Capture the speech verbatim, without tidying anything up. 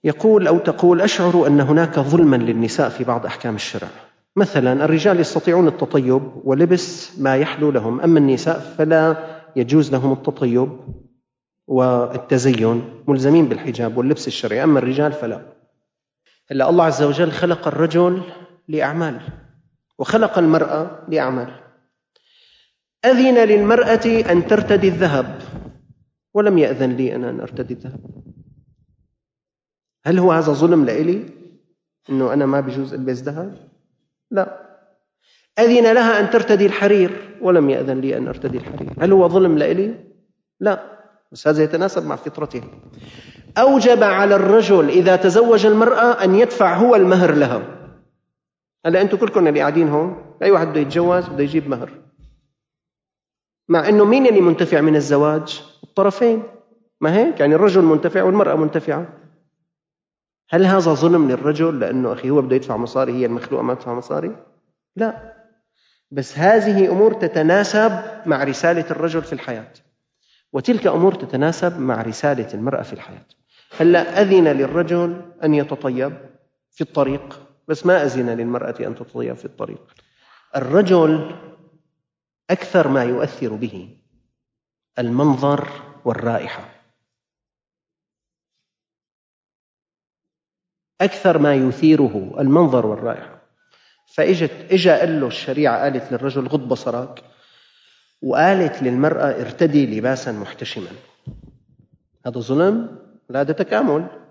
يقول أو تقول: أشعر أن هناك ظلما للنساء في بعض أحكام الشرع. مثلا الرجال يستطيعون التطيب ولبس ما يحلو لهم، أما النساء فلا يجوز لهم التطيب والتزين، ملزمين بالحجاب واللبس الشرعي، أما الرجال فلا. إلا الله عز وجل خلق الرجل لأعمال وخلق المرأة لأعمال. أذن للمرأة أن ترتدي الذهب ولم يأذن لي أنا أن أرتدي الذهب. هل هو هذا ظلم لإلي أنه أنا ما بجوز ألبس ذهب؟ لا. أذن لها أن ترتدي الحرير ولم يأذن لي أن أرتدي الحرير. هل هو ظلم لإلي؟ لا، بس هذا يتناسب مع فطرته. أوجب على الرجل إذا تزوج المرأة أن يدفع هو المهر لها. هلا أنتم كلكم اللي قاعدين هون، أي واحد بده يتجوز بده يجيب مهر، مع أنه مين اللي منتفع من الزواج؟ الطرفين، ما هيك؟ يعني الرجل منتفع والمرأة منتفعة. هل هذا ظلم للرجل لأنه أخي هو بده يدفع مصاري، هي المخلوقة ما تدفع مصاري؟ لا، بس هذه أمور تتناسب مع رسالة الرجل في الحياة، وتلك أمور تتناسب مع رسالة المرأة في الحياة. هلا أذن للرجل أن يتطيب في الطريق، بس ما أذن للمرأة أن تتطيب في الطريق. الرجل أكثر ما يؤثر به المنظر والرائحة، أكثر ما يثيره المنظر والرائحة. فإجت إجا قال له الشريعة، قالت للرجل غض بصرك، وقالت للمرأة ارتدي لباسا محتشما. هذا ظلم؟ لا، هذا تكامل.